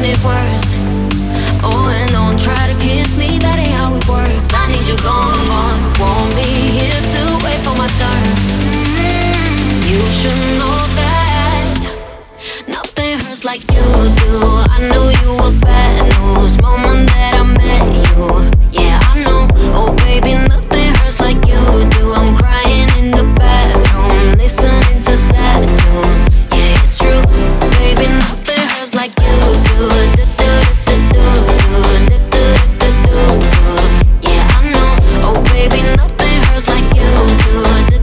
it worse. Oh, and don't try to kiss me, that ain't how it works. I need you gone, gone. Won't be here to wait for my turn. You should know that nothing hurts like you do. I knew you were bad news moment that I met you. Yeah, I know. Oh, baby, nothing hurts like you do. I'm crying in the bathroom, listening to sad tunes. Yeah, it's true. Baby, nothing hurts like you do. Yeah, I know. Oh, baby, nothing hurts like you do.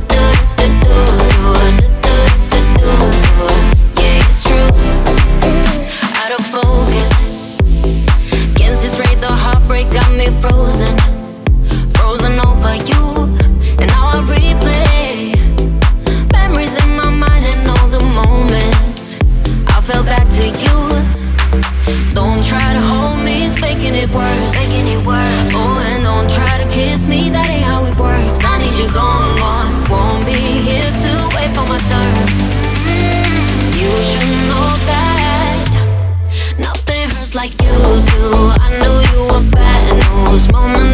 Yeah, it's true. Out of focus, can't see straight. The heartbreak got me frozen, frozen over you. And now I replay memories in my mind and all the moments I fell back to you. Don't try to hold me, it's making it worse. Making it worse. Oh, and don't try to kiss me, that ain't how it works. I need you gone, gone. Won't be here to wait for my turn. You should know that nothing hurts like you do. I knew you were bad news moment